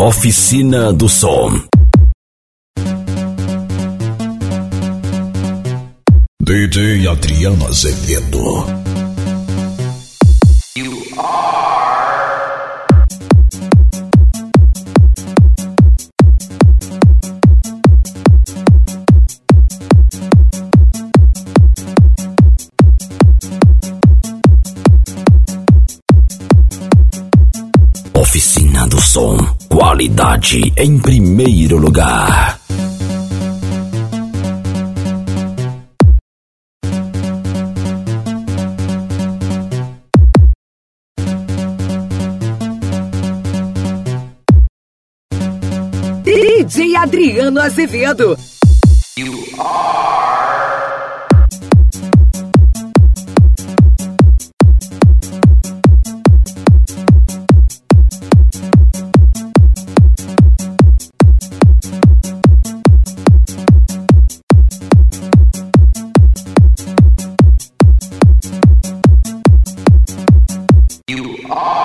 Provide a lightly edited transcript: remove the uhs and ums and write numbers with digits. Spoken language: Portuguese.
Oficina do Som. DJ Adriano Azevedo. Oficina do Som. Qualidade em primeiro lugar. DJ Adriano Azevedo. You are